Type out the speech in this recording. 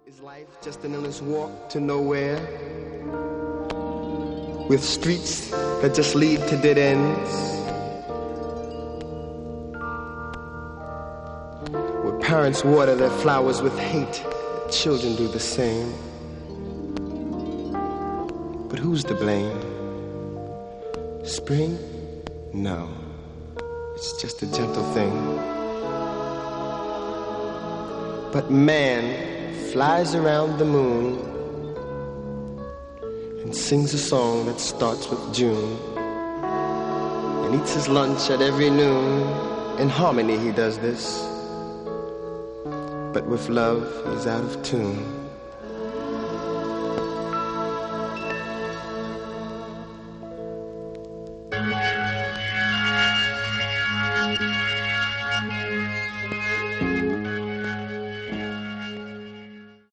Is life just an endless walk to nowhere? With streets that just lead to dead ends? Where parents water their flowers with hate, children do the same. But who's to blame? Spring? No. It's just a gentle thing. But man flies around the moon and sings a song that starts with June and eats his lunch at every noon. In harmony he does this, but with love he's out of tune.